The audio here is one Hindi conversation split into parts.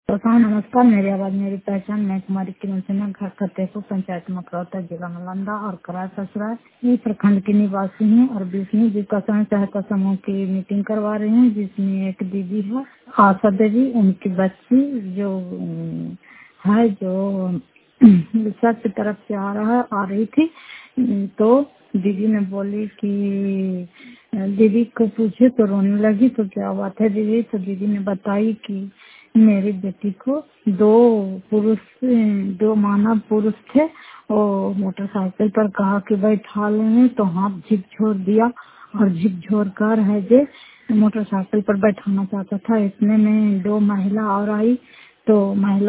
हाँ, नमस्कार। मेरी आवाज मेरी पहचान। मैं कुमारी किरण सिन्हा, घर फतेहपुर, पंचायत मकरौता, जिला नालंदा और करार ससुराल ये प्रखंड की निवासी हैं और 20वीं विकसन सहायता समूह की मीटिंग करवा रहे हैं, जिसमें एक दीदी है आशा देवी, उनकी बच्ची जो है जो सर की तरफ से आ रही थी। तो दीदी ने बोली कि दीदी को पूछे तो रोने लगी। तो क्या बात है दीदी? तो दीदी ने बताई कि मेरी बेटी को दो मानव पुरुष थे। वो मोटरसाइकिल पर कहा कि बैठा लेंगे तो हाथ झिकझोर दिया और झिकझोर कर है जे मोटरसाइकिल पर बैठाना चाहता था। इतने में दो महिला और आई। तो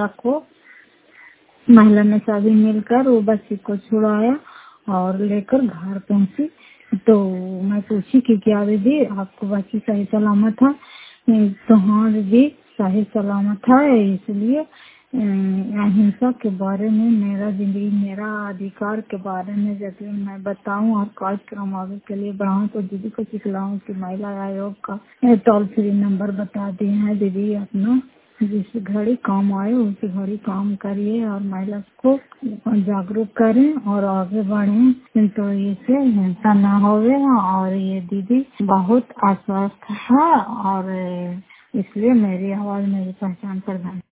महिला ने सभी मिलकर वो बच्ची को छुड़ाया और लेकर घर पहुंची। तो मैं पूछी कि क्या दीदी आपको बच्ची सही सलामत है? तो हाँ दीदी सही सलामत है। इसलिए अहिंसा के बारे में, मेरा जिंदगी मेरा अधिकार के बारे में जब मैं बताऊं और कार्यक्रम आगे के लिए बढ़ाऊं तो दीदी को सिखलाऊं कि महिला आयोग का टोल फ्री नंबर बता दिए हैं। दीदी अपना जिस घड़ी काम आए उसी घड़ी काम करिए और महिला को जागरूक करें और आगे बढ़ें तो इससे हिंसा न होवे। और ये दीदी बहुत आश्वस्त है और इसलिए मेरी आवाज मेरी पहचान पर